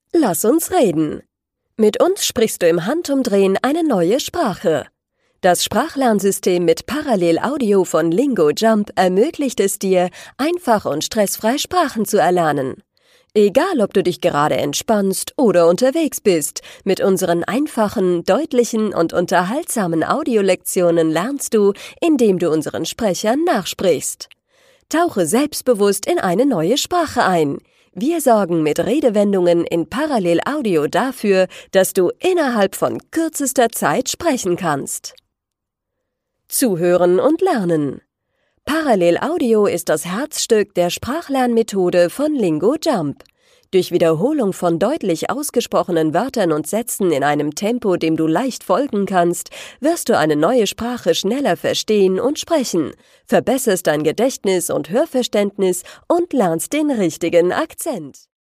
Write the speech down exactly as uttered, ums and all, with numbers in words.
Lass uns reden. Mit uns sprichst du im Handumdrehen eine neue Sprache. Das Sprachlernsystem mit Parallel-Audio von LingoJump ermöglicht es dir, einfach und stressfrei Sprachen zu erlernen. Egal, ob du dich gerade entspannst oder unterwegs bist, mit unseren einfachen, deutlichen und unterhaltsamen Audiolektionen lernst du, indem du unseren Sprechern nachsprichst. Tauche selbstbewusst in eine neue Sprache ein. Wir sorgen mit Redewendungen in Parallel-Audio dafür, dass du innerhalb von kürzester Zeit sprechen kannst. Zuhören und lernen. Parallel-Audio ist das Herzstück der Sprachlernmethode von LingoJump. Durch Wiederholung von deutlich ausgesprochenen Wörtern und Sätzen in einem Tempo, dem du leicht folgen kannst, wirst du eine neue Sprache schneller verstehen und sprechen, verbesserst dein Gedächtnis und Hörverständnis und lernst den richtigen Akzent.